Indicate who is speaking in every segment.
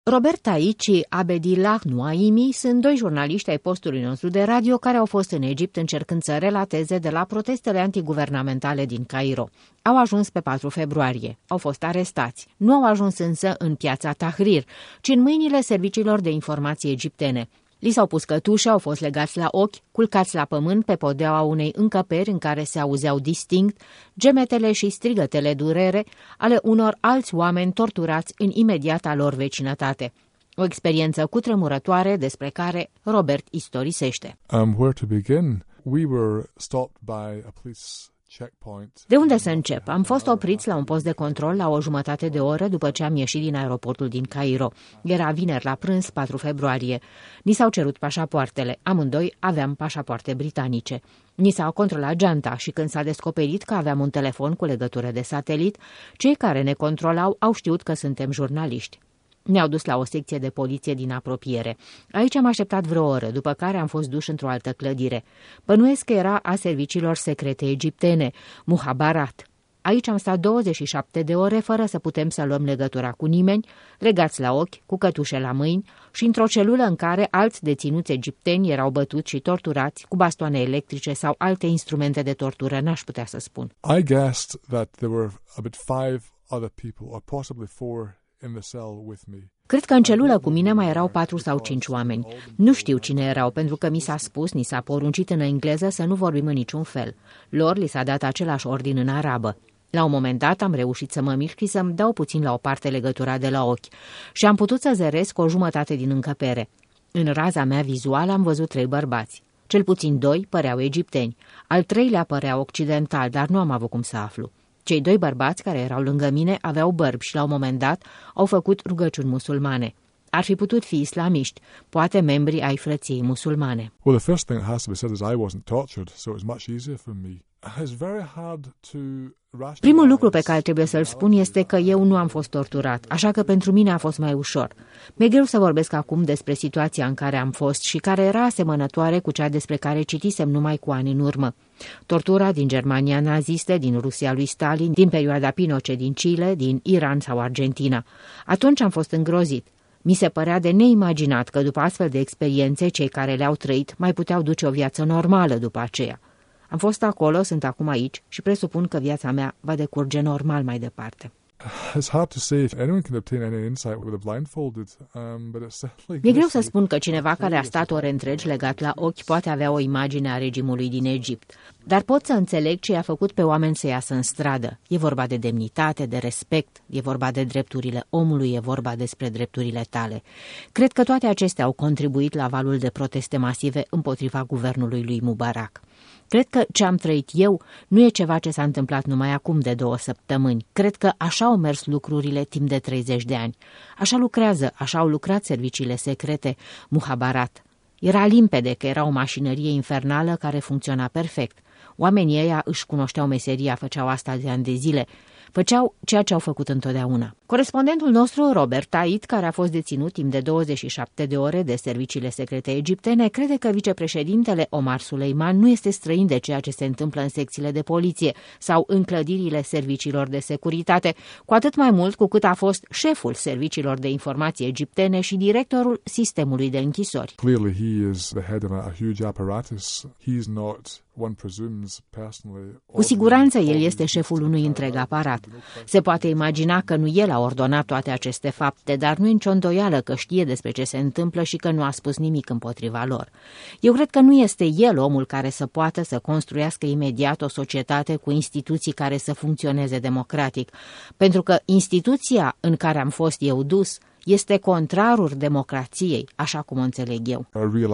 Speaker 1: Robert Tait și Abedillah Nuaimi sunt doi jurnaliști ai postului nostru de radio care au fost în Egipt încercând să relateze de la protestele antiguvernamentale din Cairo. Au ajuns pe 4 februarie. Au fost arestați. Nu au ajuns însă în piața Tahrir, ci în mâinile serviciilor de informații egiptene. Li s-au pus cătușe, au fost legați la ochi, culcați la pământ pe podeaua unei încăperi în care se auzeau distinct gemetele și strigătele durere ale unor alți oameni torturați în imediata lor vecinătate. O experiență cutremurătoare despre care Robert istorisește.
Speaker 2: Where to begin? We were stopped by a police checkpoint.
Speaker 1: De unde să încep? Am fost opriți la un post de control la o jumătate de oră după ce am ieșit din aeroportul din Cairo. Era vineri la prânz, 4 februarie. Ni s-au cerut pașapoartele. Amândoi aveam pașapoarte britanice. Ni s-a controlat geanta și când s-a descoperit că aveam un telefon cu legătură de satelit, cei care ne controlau au știut că suntem jurnaliști. Ne-au dus la o secție de poliție din apropiere. Aici am așteptat vreo oră, după care am fost duși într-o altă clădire. Bănuiesc că era a serviciilor secrete egiptene, Muhabarat. Aici am stat 27 de ore fără să putem să luăm legătura cu nimeni, legați la ochi, cu cătușe la mâini și într-o celulă în care alți deținuți egipteni erau bătuți și torturați cu bastoane electrice sau alte instrumente de tortură, n-aș putea să spun.
Speaker 2: I guessed that there were about 5 other people, or possibly 4 in the cell with me.
Speaker 1: Cred că în celulă cu mine mai erau 4 sau 5 oameni. Nu știu cine erau, pentru că mi s-a spus, ni s-a poruncit în engleză să nu vorbim în niciun fel. Lor li s-a dat același ordin în arabă. La un moment dat am reușit să mă mișc și să-mi dau puțin la o parte legătura de la ochi și am putut să zăresc o jumătate din încăpere. În raza mea vizuală am văzut 3 bărbați. Cel puțin 2 păreau egipteni, al 3-lea părea occidental, dar nu am avut cum să aflu. Cei 2 bărbați care erau lângă mine aveau bărbi și la un moment dat au făcut rugăciuni musulmane. Ar fi putut fi islamiști, poate membri ai frăției musulmane.
Speaker 2: Well, the first thing that has to be said is I wasn't tortured, so it was much easier for me. It's very hard to
Speaker 1: Primul lucru pe care trebuie să-l spun este că eu nu am fost torturat, așa că pentru mine a fost mai ușor. Mi-e greu să vorbesc acum despre situația în care am fost și care era asemănătoare cu cea despre care citisem numai cu ani în urmă. Tortura din Germania nazistă, din Rusia lui Stalin, din perioada Pinochet din Chile, din Iran sau Argentina. Atunci am fost îngrozit. Mi se părea de neimaginat că după astfel de experiențe, cei care le-au trăit mai puteau duce o viață normală după aceea. Am fost acolo, sunt acum aici și presupun că viața mea va decurge normal mai departe.
Speaker 2: It's hard to say if anyone can obtain any insight with a blindfolded, but it's certainly.
Speaker 1: Mi-e greu să spun că cineva care a stat ore întregi legat la ochi poate avea o imagine a regimului din Egipt, dar pot să înțeleg ce i-a făcut pe oameni să iasă în stradă. E vorba de demnitate, de respect, e vorba de drepturile omului, e vorba despre drepturile tale. Cred că toate acestea au contribuit la valul de proteste masive împotriva guvernului lui Mubarak. Cred că ce am trăit eu nu e ceva ce s-a întâmplat numai acum de 2 săptămâni. Cred că așa au mers lucrurile timp de 30 de ani. Așa lucrează, așa au lucrat serviciile secrete, Muhabarat. Era limpede că era o mașinărie infernală care funcționa perfect. Oamenii ăia își cunoșteau meseria, făceau asta de ani de zile. Făceau ceea ce au făcut întotdeauna. Corespondentul nostru, Robert Tait, care a fost deținut timp de 27 de ore de serviciile secrete egiptene, crede că vicepreședintele Omar Suleiman nu este străin de ceea ce se întâmplă în secțiile de poliție sau în clădirile serviciilor de securitate, cu atât mai mult cu cât a fost șeful serviciilor de informații egiptene și directorul sistemului de închisori.
Speaker 2: Clearly he is the head of a huge apparatus. He's not, one presumes personally.
Speaker 1: Cu siguranță el este șeful unui întreg aparat. Se poate imagina că nu el a ordonat toate aceste fapte, dar nu e nicio îndoială că știe despre ce se întâmplă și că nu a spus nimic împotriva lor. Eu cred că nu este el omul care să poată să construiască imediat o societate cu instituții care să funcționeze democratic, pentru că instituția în care am fost eu dus este contrarul democrației, așa cum o înțeleg eu.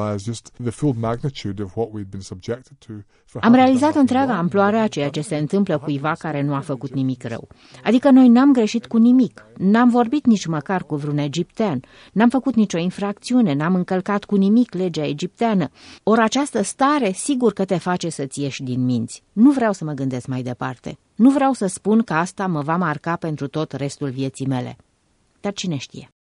Speaker 1: Am realizat întreaga amploare a ceea ce se întâmplă cuiva care nu a făcut nimic rău. Adică noi n-am greșit cu nimic, n-am vorbit nici măcar cu vreun egiptean, n-am făcut nicio infracțiune, n-am încălcat cu nimic legea egipteană. Ori această stare sigur că te face să-ți ieși din minți. Nu vreau să mă gândesc mai departe. Nu vreau să spun că asta mă va marca pentru tot restul vieții mele. Dar cine știe?